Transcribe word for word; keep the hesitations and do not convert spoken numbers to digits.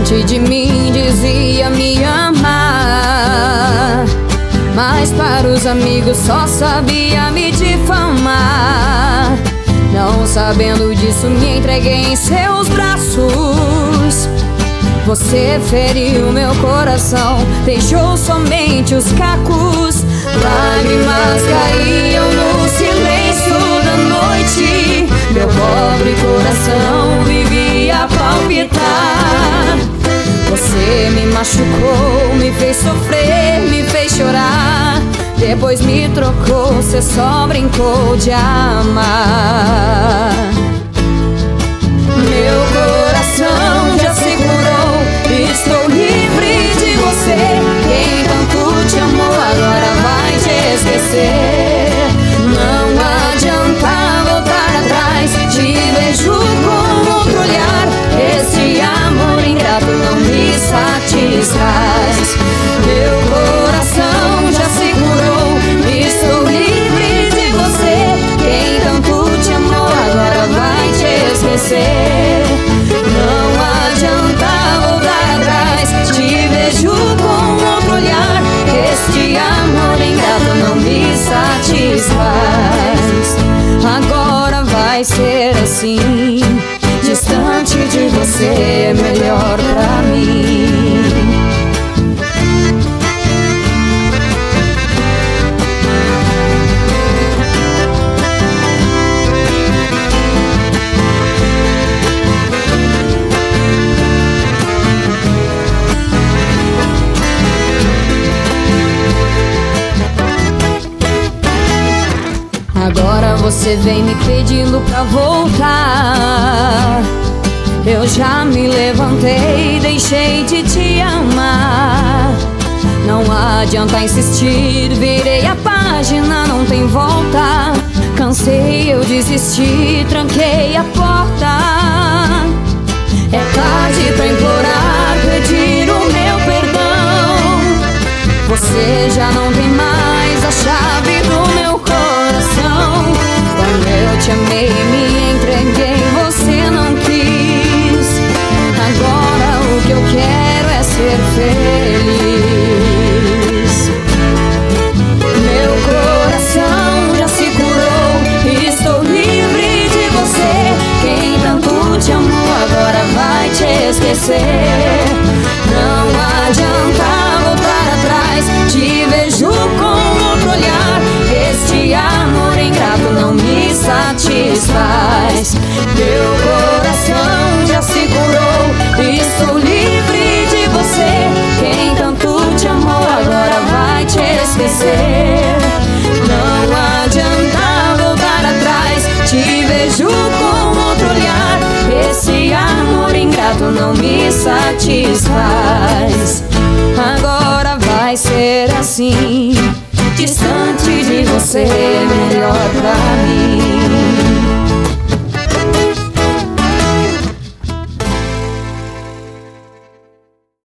distante de mim dizia me amar, mas para os amigos só sabia me difamar. Não sabendo disso me entreguei em seus braços. Você feriu meu coração, deixou somente os cacos. Lágrimas caíam no silêncio da noite. Meu pobre coração vivia a palpitar. Você me machucou, me fez sofrer, me fez chorar. Depois me trocou, cê só brincou de amar. Meu coração já se curou, estou livre de você. Quem tanto te amou agora vai te esquecer. Não adianta voltar atrás, te vejo com outro olhar. Esse amor ingrato não me satisfaz. Meu coração já se curou, estou livre de você. Quem tanto te amou agora vai te esquecer. Não adianta voltar atrás, te vejo com outro olhar. Este amor ingrato não me satisfaz. Agora vai ser assim, distante de você, melhor pra mim. Agora você vem me pedindo pra voltar. Eu já me levantei, deixei de te amar. Não adianta insistir, virei a página, não tem volta. Cansei, eu desisti, tranquei a porta. É tarde pra implorar, pedir o meu perdão. Você já não tem mais a chave do meu coração. Quando eu te amei, me entreguei, você não quis. Agora o que eu quero é ser feliz. Meu coração já se curou, estou livre de você. Quem tanto te amou agora vai te esquecer. Não adianta voltar atrás, te vejo com outro olhar. Este amor ingrato não me satisfaz. Meu coração já se curou, estou livre de você. Quem tanto te amou agora vai te esquecer. Não adianta voltar atrás, te vejo com outro olhar. Esse amor ingrato não me satisfaz. Agora vai ser assim, distante de você,